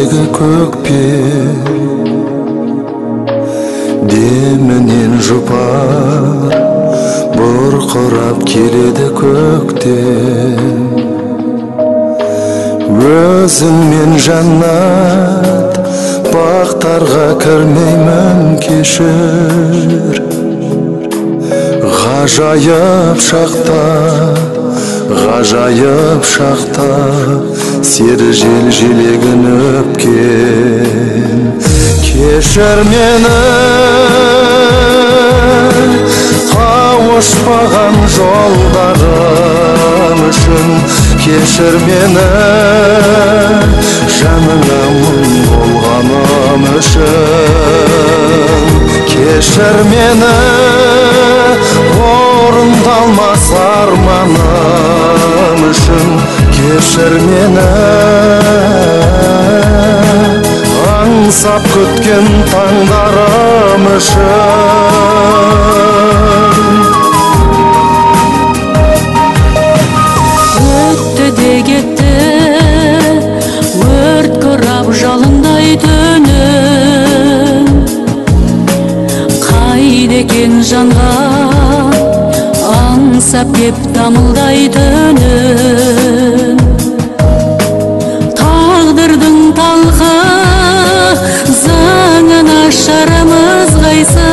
сендегі көкпе демінен жұпар бұрқырап келеді көктен. Өзіңмен жаннат бақтарға кірмеймін, кешір. Ғажайып шақта сері жел желегін өпкен. Кешір мені қауышпаған жолдарым үшін. Кешір мені жаныңа мұң болғаным үшін. Кешір мені орындалмас арманым үшін. Кешір мені аңсап күткен таңдарым үшін. Өтті де кетті өрт қырап жалындай түнім. Қайда екен жанға аңсап кеп дамылдай түнім. Тағдырдың талқы заңын ашарымыз қайсы.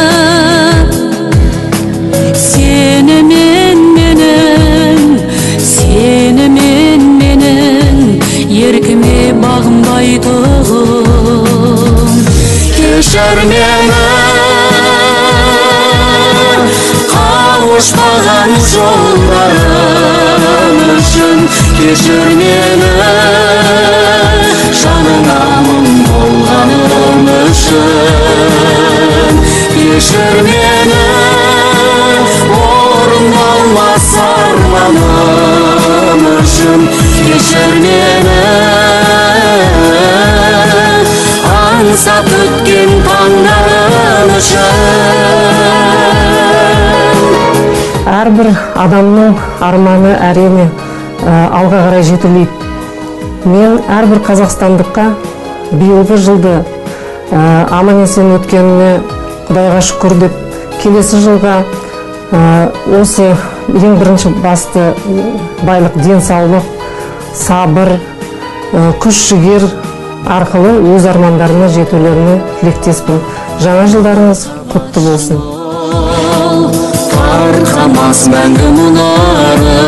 Сені мен менің еркіме бағынбай тұғым. Кешір мені қауышпаған жолдарым үшін. Кешір мені жаныңа мұң болғаным үшін. Кешір мені орындалмас арманым үшін. Кешір мені аңсап өткен таңдарым үшін. Әрбір адамның арманы әрине алға қарай жетелейді. Мен әрбір қазақстандыққа биылғы жылды аман-есен өткеніне Құдайға шүкір деп, келесі жылға осы ең бірінші басты байлық, денсаулық, сабыр, күш-жігер арқылы өз армандарына жетулеріне тілектеспін. Жаңа жылдарыңыз құтты болсын. Тарқамас мәңгі мұнары,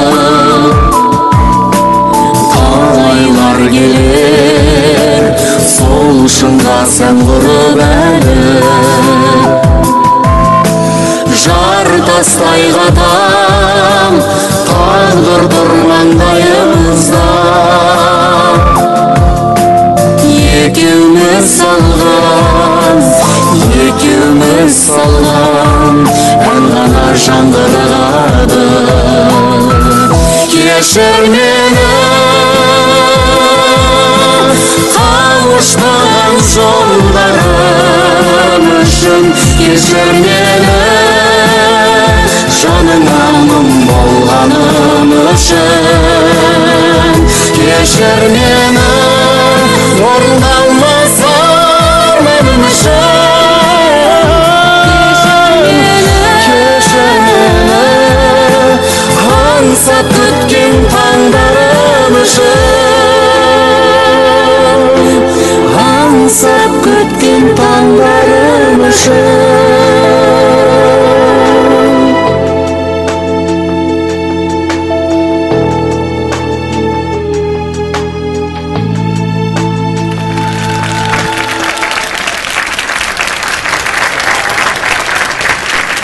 талайлар келер, сол шыңға сән құрып әлі. Жар тастай қатам тағдыр тұр маңдайымызда. Екеуміз салған ән ғана жаңғырығады. Кешір мені қауышпаған жолдарым үшін. Кешір мені жаныңа мұң болғаным үшін. Кешір мені орындалмас